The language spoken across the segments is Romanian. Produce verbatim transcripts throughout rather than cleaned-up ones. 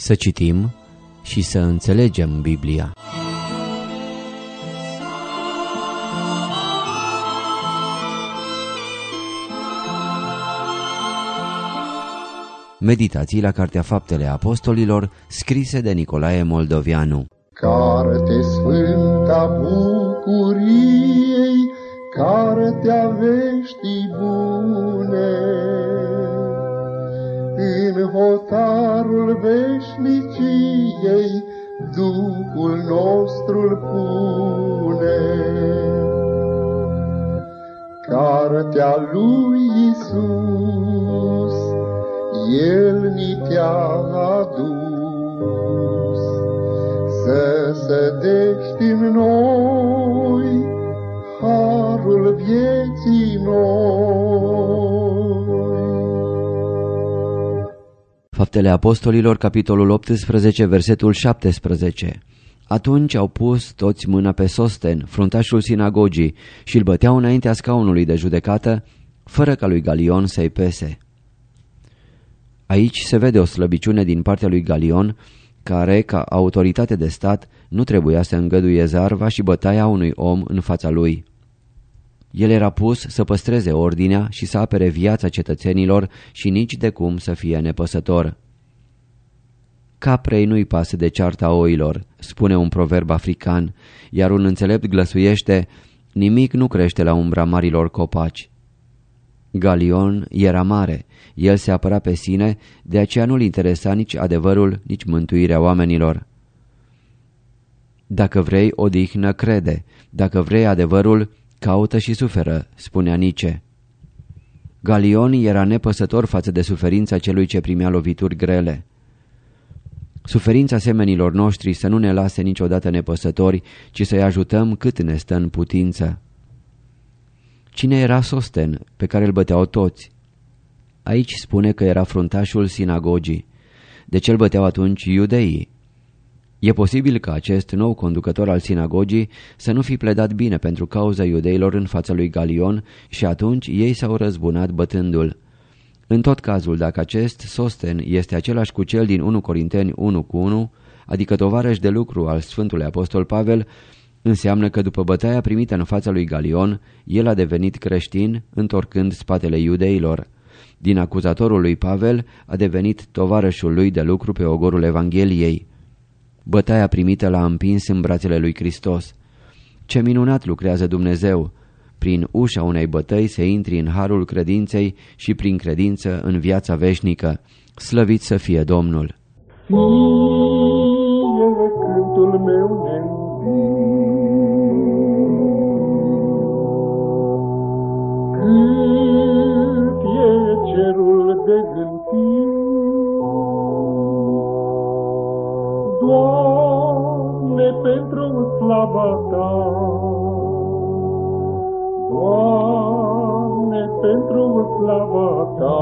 Să citim și să înțelegem Biblia. Meditații la Cartea Faptele Apostolilor, scrise de Nicolae Moldovianu. Carte sfânta bucuriei, cartea veștii bune, în hotarul veșniciei Duhul nostru-l pune. Cartea lui Iisus, El ni te-a adus, să sădești în noi harul vieții noi. Faptele Apostolilor, capitolul optsprezece, versetul șaptesprezece. Atunci au pus toți mâna pe Sosten, fruntașul sinagogii, și îl băteau înaintea scaunului de judecată, fără ca lui Galion să-i pese. Aici se vede o slăbiciune din partea lui Galion, care, ca autoritate de stat, nu trebuia să îngăduie zarva și bătaia unui om în fața lui. El era pus să păstreze ordinea și să apere viața cetățenilor și nici de cum să fie nepăsător. Caprei nu-i pasă de cearta oilor, spune un proverb african, iar un înțelept glăsuiește, nimic nu crește la umbra marilor copaci. Galion era mare, el se apăra pe sine, de aceea nu-l interesa nici adevărul, nici mântuirea oamenilor. Dacă vrei odihnă, crede, dacă vrei adevărul, caută și suferă, spunea Nice. Galion era nepăsător față de suferința celui ce primea lovituri grele. Suferința semenilor noștri să nu ne lase niciodată nepăsători, ci să-i ajutăm cât ne stă în putință. Cine era Sosten, pe care îl băteau toți? Aici spune că era fruntașul sinagogii. De ce îl băteau atunci iudeii? E posibil ca acest nou conducător al sinagogii să nu fi pledat bine pentru cauza iudeilor în fața lui Galion și atunci ei s-au răzbunat bătându-l. În tot cazul, dacă acest Sosten este același cu cel din unu Corinteni unu cu unu, adică tovarăș de lucru al Sfântului Apostol Pavel, înseamnă că după bătaia primită în fața lui Galion, el a devenit creștin, întorcând spatele iudeilor. Din acuzatorul lui Pavel a devenit tovarășul lui de lucru pe ogorul Evangheliei. Bătaia primită l-a împins în brațele lui Hristos. Ce minunat lucrează Dumnezeu! Prin ușa unei bătăi se intri în harul credinței și prin credință în viața veșnică. Slăvit să fie Domnul! Fie cântul meu cât e cerul de gândit, Doamne, pentru slava Ta, Doamne, pentru slava Ta,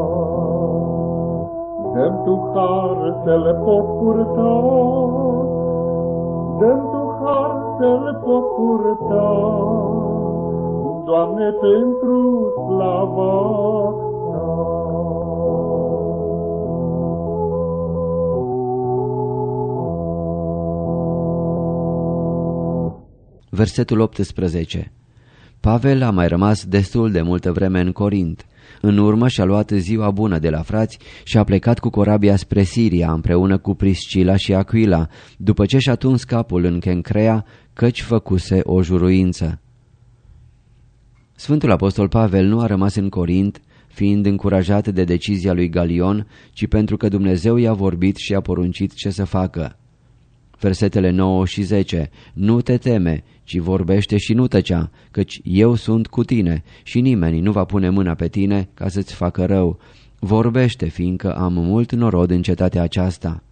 dă-mi Tu har să-L pot purta, dă-mi Tu har să-L pot purta, Doamne, pentru slava Ta. Versetul optsprezece. Pavel a mai rămas destul de multă vreme în Corint. În urmă și-a luat ziua bună de la frați și a plecat cu corabia spre Siria împreună cu Priscila și Aquila, după ce și-a tuns capul în Kencrea, căci făcuse o juruință. Sfântul Apostol Pavel nu a rămas în Corint, fiind încurajat de decizia lui Galion, ci pentru că Dumnezeu i-a vorbit și a poruncit ce să facă. Versetele nouă și zece. Nu te teme, ci vorbește și nu tăcea, căci eu sunt cu tine și nimeni nu va pune mâna pe tine ca să-ți facă rău. Vorbește, fiindcă am mult norod în cetatea aceasta.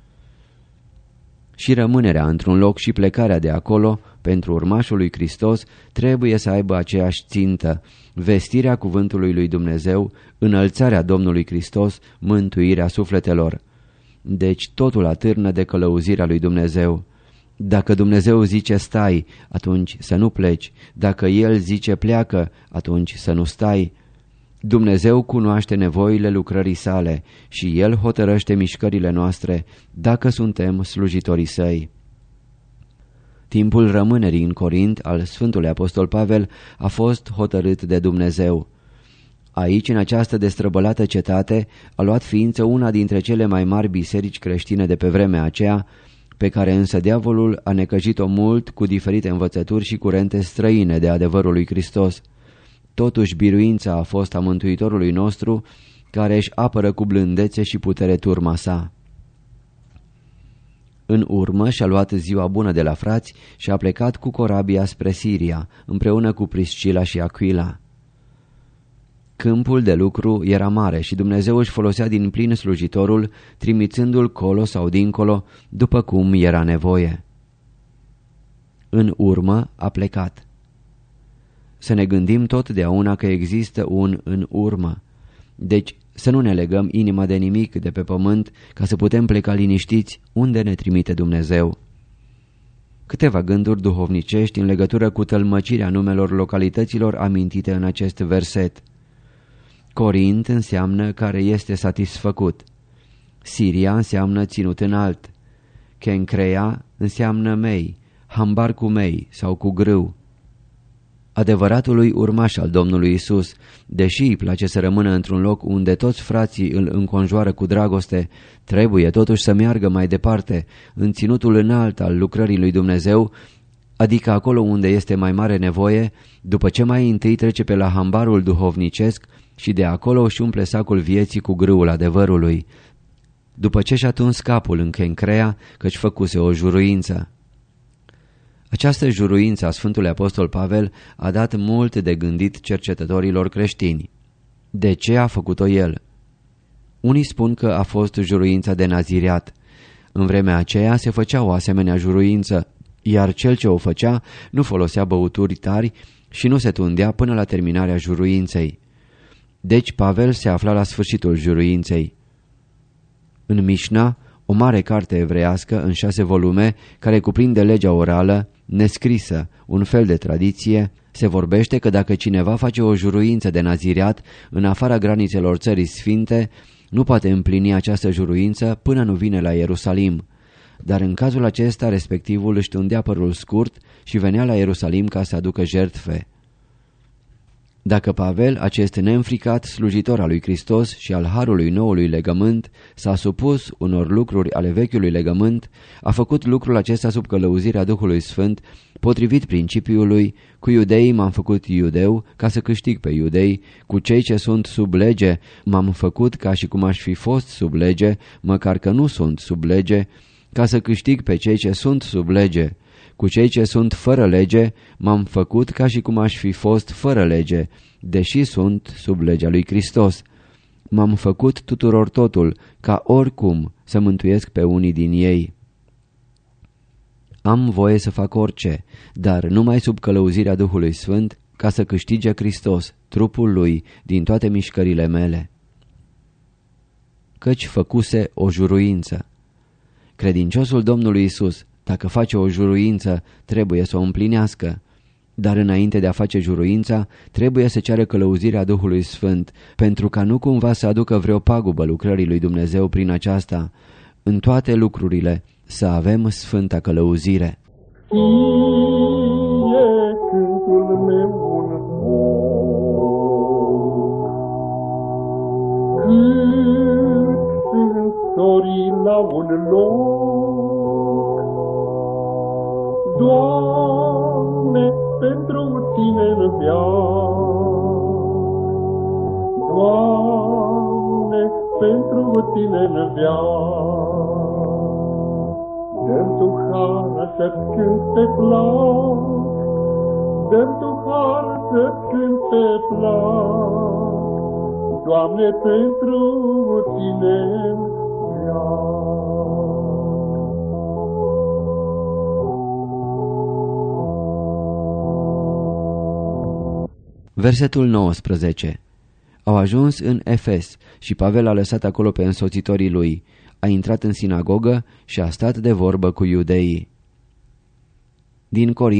Și rămânerea într-un loc și plecarea de acolo, pentru urmașul lui Hristos, trebuie să aibă aceeași țintă: vestirea cuvântului lui Dumnezeu, înălțarea Domnului Hristos, mântuirea sufletelor. Deci totul atârnă de călăuzirea lui Dumnezeu. Dacă Dumnezeu zice stai, atunci să nu pleci. Dacă El zice pleacă, atunci să nu stai. Dumnezeu cunoaște nevoile lucrării sale și El hotărăște mișcările noastre dacă suntem slujitorii Săi. Timpul rămânerii în Corint al Sfântului Apostol Pavel a fost hotărât de Dumnezeu. Aici, în această destrăbălată cetate, a luat ființă una dintre cele mai mari biserici creștine de pe vremea aceea, pe care însă diavolul a necăjit-o mult cu diferite învățături și curente străine de adevărul lui Hristos. Totuși, biruința a fost a Mântuitorului nostru, care își apără cu blândețe și putere turma sa. În urmă și-a luat ziua bună de la frați și a plecat cu corabia spre Siria, împreună cu Priscila și Aquila. Câmpul de lucru era mare și Dumnezeu își folosea din plin slujitorul, trimițându-l colo sau dincolo, după cum era nevoie. În urmă a plecat. Să ne gândim totdeauna că există un în urmă. Deci să nu ne legăm inima de nimic de pe pământ ca să putem pleca liniștiți unde ne trimite Dumnezeu. Câteva gânduri duhovnicești în legătură cu tălmăcirea numelor localităților amintite în acest verset. Corint înseamnă care este satisfăcut. Siria înseamnă ținut înalt. Kencrea înseamnă mei, hambar cu mei sau cu grâu. Adevăratului urmaș al Domnului Isus, deși îi place să rămână într-un loc unde toți frații îl înconjoară cu dragoste, trebuie totuși să meargă mai departe, în ținutul înalt al lucrării lui Dumnezeu, adică acolo unde este mai mare nevoie, după ce mai întâi trece pe la hambarul duhovnicesc și de acolo își umple sacul vieții cu grâul adevărului, după ce și-a tuns capul în Kencrea, căci făcuse o juruință. Această juruință a Sfântului Apostol Pavel a dat mult de gândit cercetătorilor creștini. De ce a făcut-o el? Unii spun că a fost juruința de naziriat. În vremea aceea se făcea o asemenea juruință, iar cel ce o făcea nu folosea băuturi tari și nu se tundea până la terminarea juruinței. Deci Pavel se afla la sfârșitul juruinței. În Mișna, o mare carte evreiască în șase volume care cuprinde legea orală, nescrisă, un fel de tradiție, se vorbește că dacă cineva face o juruință de naziriat în afara granițelor țării sfinte, nu poate împlini această juruință până nu vine la Ierusalim. Dar în cazul acesta, respectivul își tundea părul scurt și venea la Ierusalim ca să aducă jertfe. Dacă Pavel, acest neînfricat slujitor al lui Hristos și al harului noului legământ, s-a supus unor lucruri ale vechiului legământ, a făcut lucrul acesta sub călăuzirea Duhului Sfânt, potrivit principiului, cu iudeii m-am făcut iudeu ca să câștig pe iudei, cu cei ce sunt sub lege m-am făcut ca și cum aș fi fost sub lege, măcar că nu sunt sub lege, ca să câștig pe cei ce sunt sub lege. Cu cei ce sunt fără lege m-am făcut ca și cum aș fi fost fără lege, deși sunt sub legea lui Hristos. M-am făcut tuturor totul, ca oricum să mântuiesc pe unii din ei. Am voie să fac orice, dar numai sub călăuzirea Duhului Sfânt, ca să câștige Hristos, trupul lui, din toate mișcările mele. Căci făcuse o juruință. Credinciosul Domnului Isus, dacă face o juruință, trebuie să o împlinească. Dar înainte de a face juruința, trebuie să ceară călăuzirea Duhului Sfânt, pentru ca nu cumva să aducă vreo pagubă lucrării lui Dumnezeu prin aceasta. În toate lucrurile să avem sfânta călăuzire. Fie cântul meu un foc, cât sunt sorii la un loc. Doamne, pentru Tine-n veac, Doamne, pentru Tine-n veac. Dă-mi Tu har să-ți cânt pe plac, Dă-mi Tu har să-ți cânt pe plac, Doamne, pentru Tine-n veac. Versetul nouăsprezece. Au ajuns în Efes și Pavel a lăsat acolo pe însoțitorii lui, a intrat în sinagogă și a stat de vorbă cu iudeii. Din Corint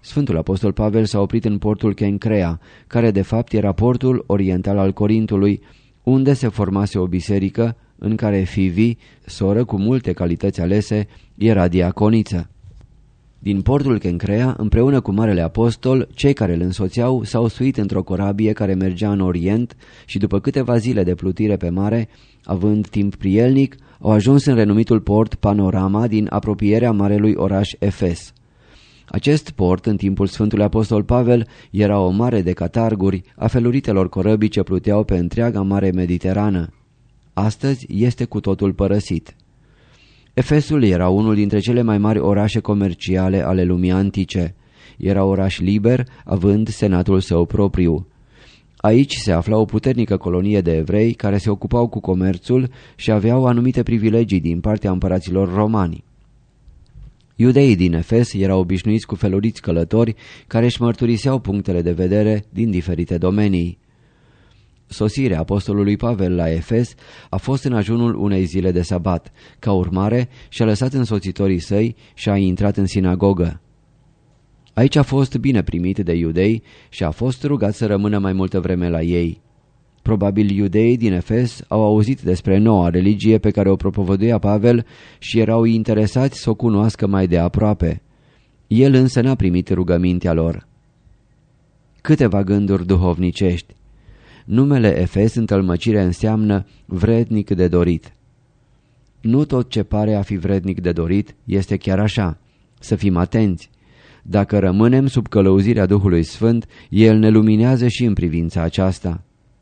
Sfântul Apostol Pavel s-a oprit în portul Kencrea, care de fapt era portul oriental al Corintului, unde se formase o biserică în care Fivi, soră cu multe calități alese, era diaconiță. Din portul Kencrea, împreună cu Marele Apostol, cei care îl însoțeau s-au suit într-o corabie care mergea în Orient și după câteva zile de plutire pe mare, având timp prielnic, au ajuns în renumitul port Panorama din apropierea marelui oraș Efes. Acest port, în timpul Sfântului Apostol Pavel, era o mare de catarguri a feluritelor corăbii ce pluteau pe întreaga Mare Mediterană. Astăzi este cu totul părăsit. Efesul era unul dintre cele mai mari orașe comerciale ale lumii antice. Era oraș liber, având senatul său propriu. Aici se afla o puternică colonie de evrei care se ocupau cu comerțul și aveau anumite privilegii din partea împăraților romani. Iudeii din Efes erau obișnuiți cu feluriți călători care își mărturiseau punctele de vedere din diferite domenii. Sosirea apostolului Pavel la Efes a fost în ajunul unei zile de sabat. Ca urmare, și-a lăsat însoțitorii săi și a intrat în sinagogă. Aici a fost bine primit de iudei și a fost rugat să rămână mai multă vreme la ei. Probabil iudeii din Efes au auzit despre noua religie pe care o propovăduia Pavel și erau interesați să o cunoască mai de aproape. El însă n-a primit rugămintea lor. Câteva gânduri duhovnicești. Numele Efes în tălmăcire înseamnă vrednic de dorit. Nu tot ce pare a fi vrednic de dorit este chiar așa. Să fim atenți. Dacă rămânem sub călăuzirea Duhului Sfânt, El ne luminează și în privința aceasta.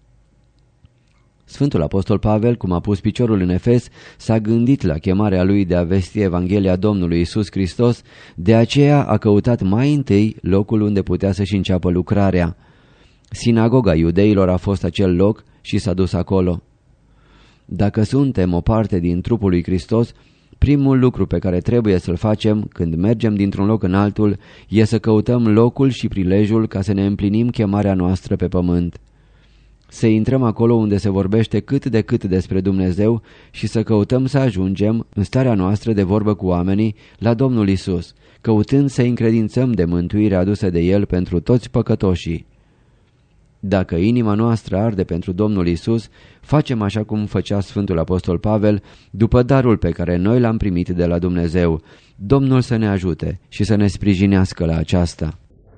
Sfântul Apostol Pavel, cum a pus piciorul în Efes, s-a gândit la chemarea lui de a vesti Evanghelia Domnului Iisus Hristos, de aceea a căutat mai întâi locul unde putea să-și înceapă lucrarea. Sinagoga iudeilor a fost acel loc și s-a dus acolo. Dacă suntem o parte din trupul lui Hristos, primul lucru pe care trebuie să-l facem când mergem dintr-un loc în altul e să căutăm locul și prilejul ca să ne împlinim chemarea noastră pe pământ. Să intrăm acolo unde se vorbește cât de cât despre Dumnezeu și să căutăm să ajungem, în starea noastră de vorbă cu oamenii, la Domnul Isus, căutând să încredințăm de mântuirea adusă de El pentru toți păcătoșii. Dacă inima noastră arde pentru Domnul Isus, facem așa cum făcea Sfântul Apostol Pavel, după darul pe care noi l-am primit de la Dumnezeu. Domnul să ne ajute și să ne sprijinească la aceasta.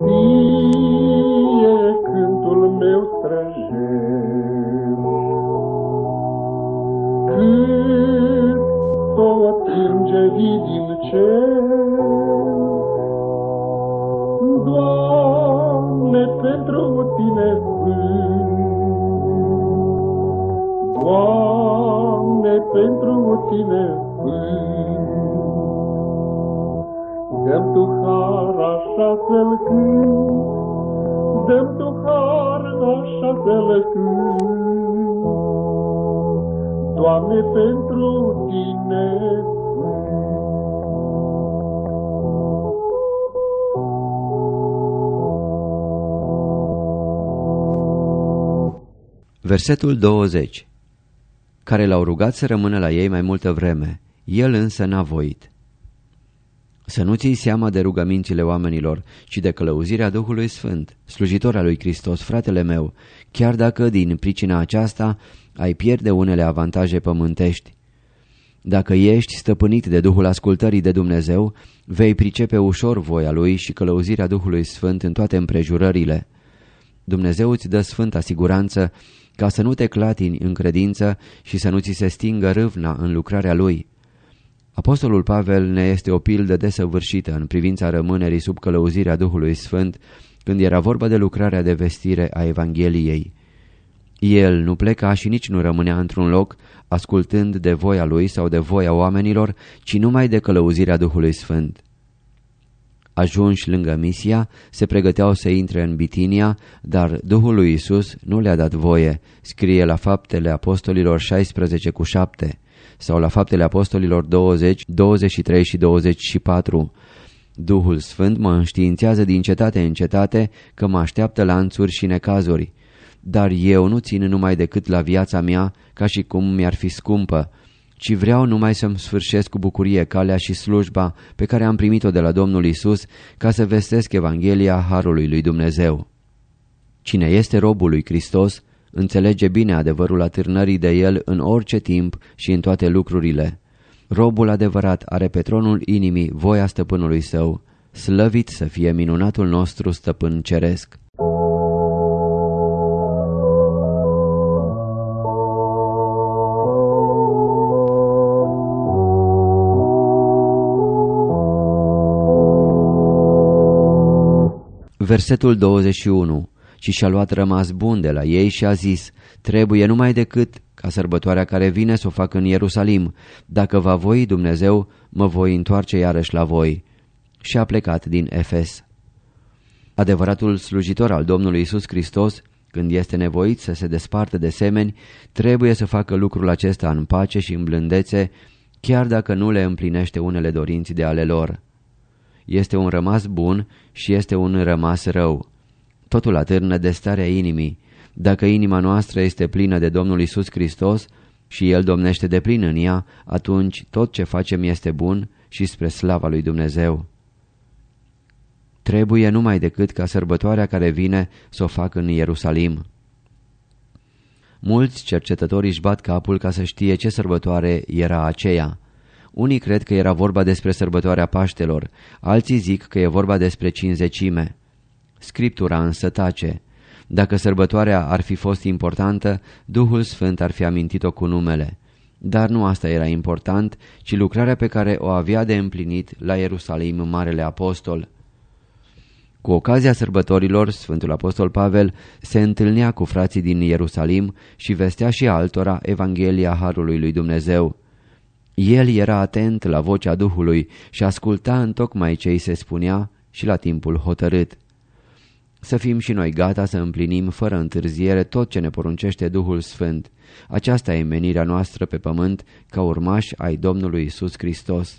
Fie cântul meu străjer, cât tot îngerii din cer, Doamne, pentru Tine sunt, Doamne, pentru Tine sunt. Dă-mi Tu har așa să-L cânt, dă-mi Tu har așa să-L cânt, Doamne, pentru Tine sunt. Versetul douăzeci. Care l-au rugat să rămână la ei mai multă vreme, el însă n-a voit. Să nu ții seama de rugămințile oamenilor, ci de călăuzirea Duhului Sfânt, slujitor al lui Hristos, fratele meu, chiar dacă din pricina aceasta ai pierde unele avantaje pământești. Dacă ești stăpânit de Duhul ascultării de Dumnezeu, vei pricepe ușor voia Lui și călăuzirea Duhului Sfânt în toate împrejurările. Dumnezeu îți dă sfânta siguranță ca să nu te clatini în credință și să nu ți se stingă râvna în lucrarea Lui. Apostolul Pavel ne este o pildă desăvârșită în privința rămânerii sub călăuzirea Duhului Sfânt când era vorba de lucrarea de vestire a Evangheliei. El nu pleca și nici nu rămânea într-un loc ascultând de voia lui sau de voia oamenilor, ci numai de călăuzirea Duhului Sfânt. Ajunși lângă Misia, se pregăteau să intre în Bitinia, dar Duhul lui Iisus nu le-a dat voie, scrie la Faptele Apostolilor șaisprezece cu șapte sau la Faptele Apostolilor douăzeci, douăzeci și trei și douăzeci și patru. Duhul Sfânt mă înștiințează din cetate în cetate că mă așteaptă lanțuri și necazuri, dar eu nu țin numai decât la viața mea ca și cum mi-ar fi scumpă. ci vreau numai să-mi sfârșesc cu bucurie calea și slujba pe care am primit-o de la Domnul Isus, ca să vestesc Evanghelia Harului lui Dumnezeu. Cine este robul lui Hristos, înțelege bine adevărul atârnării de el în orice timp și în toate lucrurile. Robul adevărat are pe tronul inimii voia stăpânului său, slăvit să fie minunatul nostru stăpân ceresc. Versetul douăzeci și unu. Și și-a luat rămas bun de la ei și a zis: trebuie numai decât ca sărbătoarea care vine să o fac în Ierusalim. Dacă va voi Dumnezeu, mă voi întoarce iarăși la voi. Și a plecat din Efes. Adevăratul slujitor al Domnului Isus Hristos, când este nevoit să se despartă de semeni, trebuie să facă lucrul acesta în pace și în blândețe, chiar dacă nu le împlinește unele dorinți de ale lor. Este un rămas bun și este un rămas rău. Totul atârnă de starea inimii. Dacă inima noastră este plină de Domnul Isus Hristos și El domnește de plin în ea, atunci tot ce facem este bun și spre slava lui Dumnezeu. Trebuie numai decât ca sărbătoarea care vine să o fac în Ierusalim. Mulți cercetători își bat capul ca să știe ce sărbătoare era aceea. Unii cred că era vorba despre sărbătoarea Paștelor, alții zic că e vorba despre Cincizecime. Scriptura însă tace. Dacă sărbătoarea ar fi fost importantă, Duhul Sfânt ar fi amintit-o cu numele. Dar nu asta era important, ci lucrarea pe care o avea de împlinit la Ierusalim Marele Apostol. Cu ocazia sărbătorilor, Sfântul Apostol Pavel se întâlnea cu frații din Ierusalim și vestea și altora Evanghelia Harului lui Dumnezeu. El era atent la vocea Duhului și asculta întocmai ce îi se spunea și la timpul hotărât. Să fim și noi gata să împlinim fără întârziere tot ce ne poruncește Duhul Sfânt. Aceasta e menirea noastră pe pământ ca urmași ai Domnului Isus Hristos.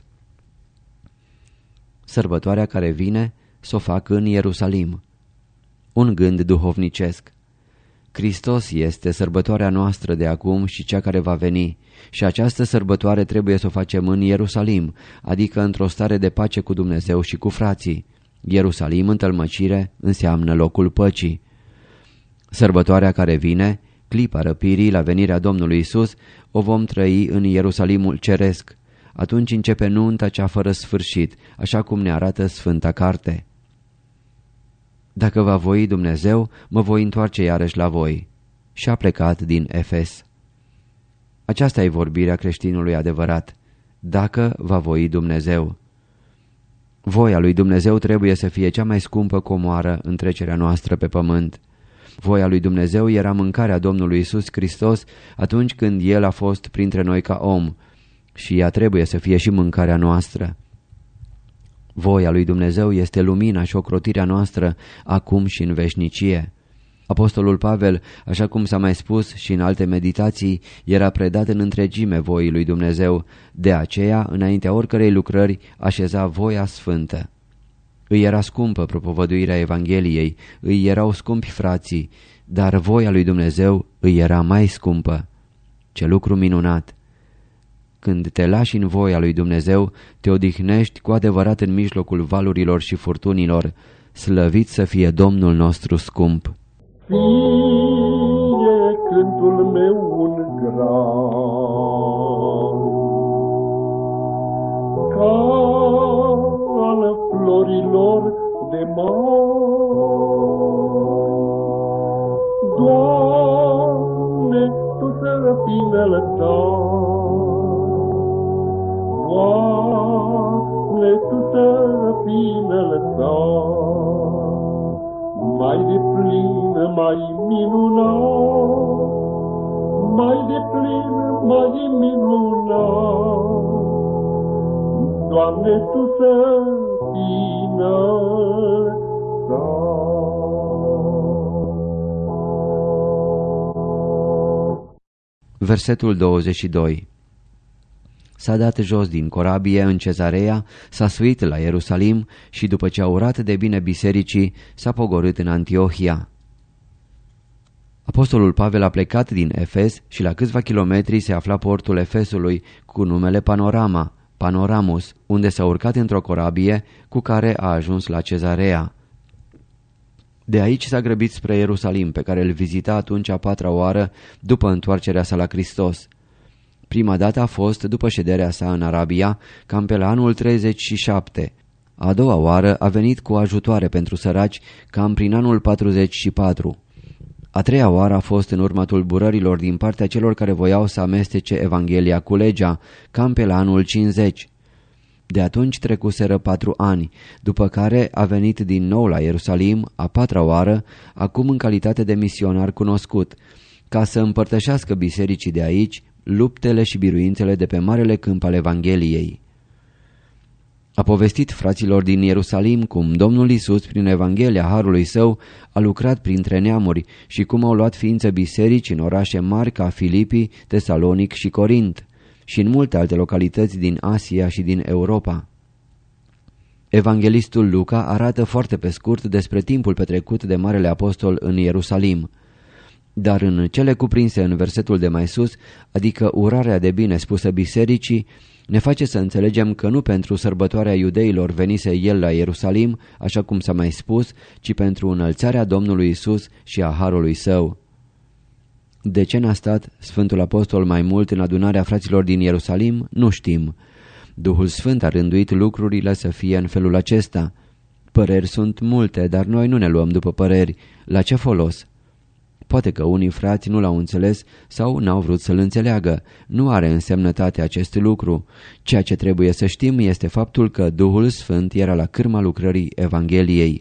Sărbătoarea care vine s-o fac în Ierusalim. Un gând duhovnicesc. Hristos este sărbătoarea noastră de acum și cea care va veni, și această sărbătoare trebuie să o facem în Ierusalim, adică într-o stare de pace cu Dumnezeu și cu frații. Ierusalim în tălmăcire înseamnă locul păcii. Sărbătoarea care vine, clipa răpirii la venirea Domnului Isus, o vom trăi în Ierusalimul ceresc. Atunci începe nunta cea fără sfârșit, așa cum ne arată Sfânta Carte. Dacă va voi Dumnezeu, mă voi întoarce iarăși la voi. Și a plecat din Efes. Aceasta e vorbirea creștinului adevărat. Dacă va voi Dumnezeu. Voia lui Dumnezeu trebuie să fie cea mai scumpă comoară în trecerea noastră pe pământ. Voia lui Dumnezeu era mâncarea Domnului Isus Hristos atunci când El a fost printre noi ca om, și ea trebuie să fie și mâncarea noastră. Voia lui Dumnezeu este lumina și ocrotirea noastră acum și în veșnicie. Apostolul Pavel, așa cum s-a mai spus și în alte meditații, era predat în întregime voii lui Dumnezeu, de aceea, înaintea oricărei lucrări, așeza voia sfântă. Îi era scumpă propovăduirea Evangheliei, îi erau scumpi frații, dar voia lui Dumnezeu îi era mai scumpă. Ce lucru minunat! Când te lași în voia lui Dumnezeu, te odihnești cu adevărat în mijlocul valurilor și furtunilor, slăvit să fie Domnul nostru scump. Fie cântul meu un grai, ca al florilor de mare. Doamne, Tu să fii înălțat, Doamne, Tu să fii înălțat, mai deplin, mai minunat, mai deplin, mai minunat. Doamne, Tu să fii înălțat. Versetul douăzeci și doi. S-a dat jos din corabie în Cezarea, s-a suit la Ierusalim și după ce a urat de bine bisericii, s-a pogorât în Antiohia. Apostolul Pavel a plecat din Efes și la câțiva kilometri se afla portul Efesului cu numele Panorama, Panoramus, unde s-a urcat într-o corabie cu care a ajuns la Cezarea. De aici s-a grăbit spre Ierusalim, pe care îl vizita atunci a patra oară după întoarcerea sa la Hristos. Prima dată a fost după șederea sa în Arabia, cam pe la anul treizeci și șapte. A doua oară a venit cu ajutoare pentru săraci, cam prin anul patruzeci și patru. A treia oară a fost în urma tulburărilor din partea celor care voiau să amestece Evanghelia cu legea, cam pe la anul cincizeci. De atunci trecuseră patru ani, după care a venit din nou la Ierusalim, a patra oară, acum în calitate de misionar cunoscut, ca să împărtășească bisericii de aici luptele și biruințele de pe marele câmp al Evangheliei. A povestit fraților din Ierusalim cum Domnul Iisus, prin Evanghelia Harului Său, a lucrat printre neamuri și cum au luat ființă biserici în orașe mari ca Filipii, Tesalonic și Corint și în multe alte localități din Asia și din Europa. Evanghelistul Luca arată foarte pe scurt despre timpul petrecut de Marele Apostol în Ierusalim. Dar în cele cuprinse în versetul de mai sus, adică urarea de bine spusă bisericii, ne face să înțelegem că nu pentru sărbătoarea iudeilor venise el la Ierusalim, așa cum s-a mai spus, ci pentru înălțarea Domnului Isus și a harului său. De ce n-a stat Sfântul Apostol mai mult în adunarea fraților din Ierusalim, nu știm. Duhul Sfânt a rânduit lucrurile să fie în felul acesta. Păreri sunt multe, dar noi nu ne luăm după păreri. La ce folos? Poate că unii frați nu l-au înțeles sau n-au vrut să-l înțeleagă. Nu are însemnătate acest lucru. Ceea ce trebuie să știm este faptul că Duhul Sfânt era la cârma lucrării Evangheliei.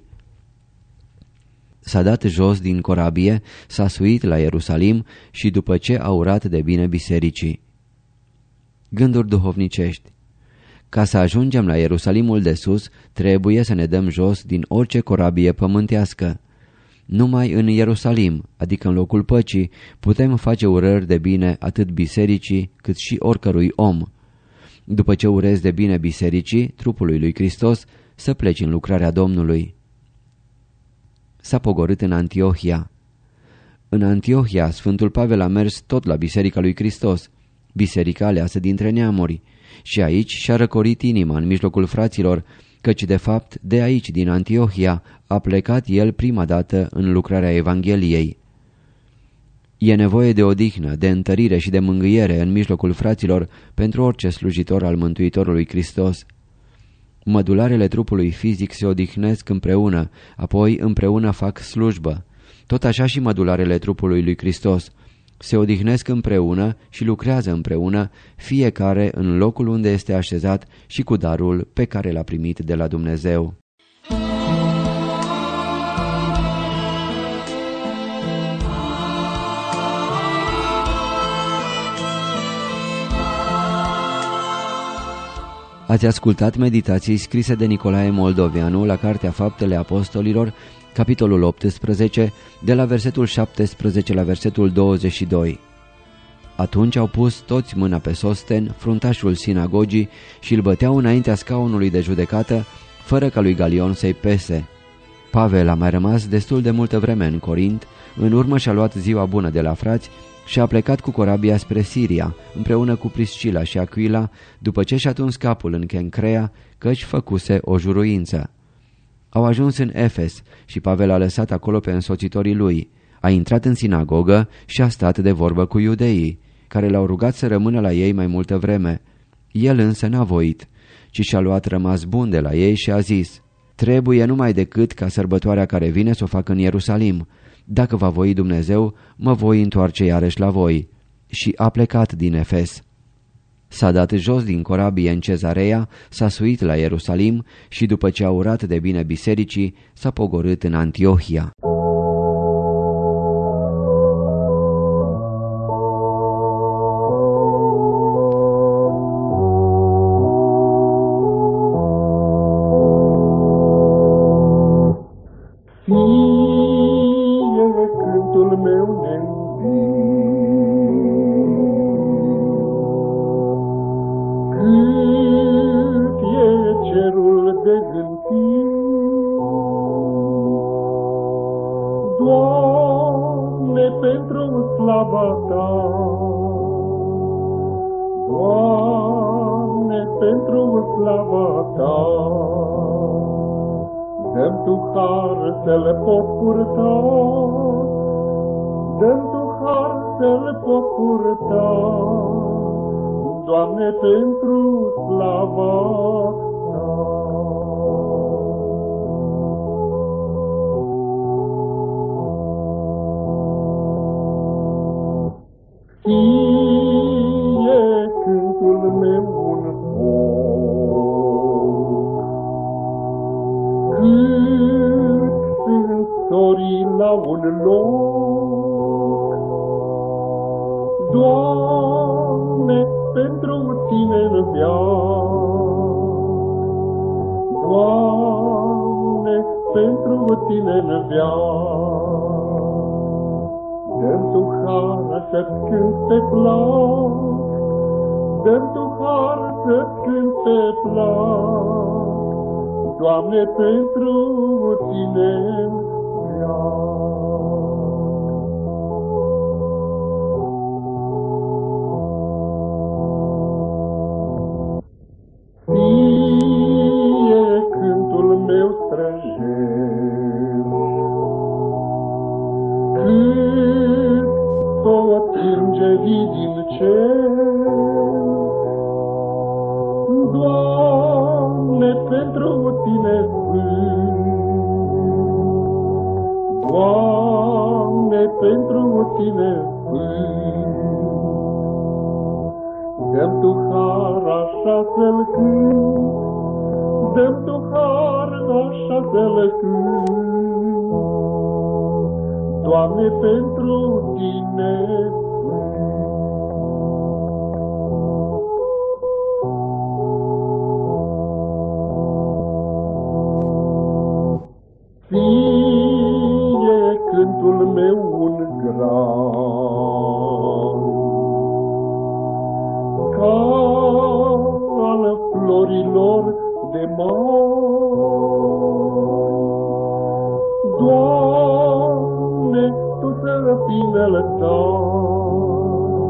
S-a dat jos din corabie, s-a suit la Ierusalim și după ce a urat de bine bisericii. Gânduri duhovnicești. Ca să ajungem la Ierusalimul de sus, trebuie să ne dăm jos din orice corabie pământească. Numai în Ierusalim, adică în locul păcii, putem face urări de bine atât bisericii cât și oricărui om. După ce urezi de bine bisericii, trupului lui Hristos, să pleci în lucrarea Domnului. S-a pogorât în Antiohia. În Antiohia, Sfântul Pavel a mers tot la Biserica lui Hristos, biserica aleasă dintre neamuri, și aici și-a răcorit inima în mijlocul fraților, căci de fapt de aici, din Antiohia, a plecat el prima dată în lucrarea Evangheliei. E nevoie de odihnă, de întărire și de mângâiere în mijlocul fraților pentru orice slujitor al Mântuitorului Hristos. Mădularele trupului fizic se odihnesc împreună, apoi împreună fac slujbă. Tot așa și mădularele trupului lui Hristos se odihnesc împreună și lucrează împreună, fiecare în locul unde este așezat și cu darul pe care l-a primit de la Dumnezeu. Ați ascultat meditații scrise de Nicolae Moldovianu la Cartea Faptele Apostolilor, capitolul optsprezece, de la versetul șaptesprezece la versetul douăzeci și doi. Atunci au pus toți mâna pe Sosten, fruntașul sinagogii, și îl băteau înaintea scaunului de judecată, fără ca lui Galion să-i pese. Pavel a mai rămas destul de multă vreme în Corint, în urmă și-a luat ziua bună de la frați și a plecat cu corabia spre Siria, împreună cu Priscila și Aquila, după ce și-a tuns capul în Kencrea, căci făcuse o juruință. Au ajuns în Efes și Pavel a lăsat acolo pe însoțitorii lui. A intrat în sinagogă și a stat de vorbă cu iudeii, care l-au rugat să rămână la ei mai multă vreme. El însă n-a voit, ci și-a luat rămas bun de la ei și a zis: trebuie numai decât ca sărbătoarea care vine să o fac în Ierusalim. Dacă va voi Dumnezeu, mă voi întoarce iarăși la voi. Și a plecat din Efes. S-a dat jos din corabie în Cezarea, s-a suit la Ierusalim și după ce a urat de bine bisericii, s-a pogorât în Antiohia. Doamne, pentru slava Ta. Doamne, pentru slava Ta, dă-mi Tu har să-l pot purta, dă-mi Tu har să-l pot purta, Doamne, pentru slava Ta. Fie cântul meu un foc, cât sunt sorii la un loc. Doamne, pentru Tine-n viac, Doamne, pentru Tine-n viac, dă-mi Tu har să-ți cânt pe plac, dă-mi Tu har să-ți cânt pe plac, Doamne, pentru Tine-n viac. Fie cântul meu străjer, cât tot îngerii din cer, Doamne, pentru Tine sunt, Doamne, pentru Tine sunt. Dă-mi Tu har așa să-l cânt, dă-mi Tu har așa să-l cânt, Doamne, pentru Tine sunt. Fie cântul meu un gran, ca al florilor de mare, Doamne, Tu să fii înălțat,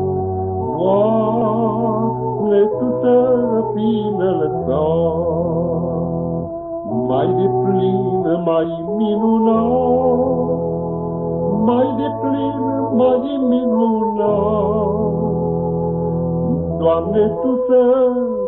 Doamne, Tu să fii înălțat, mai deplin, mai minunat, mai deplin, mai minunat, Doamne, Tu să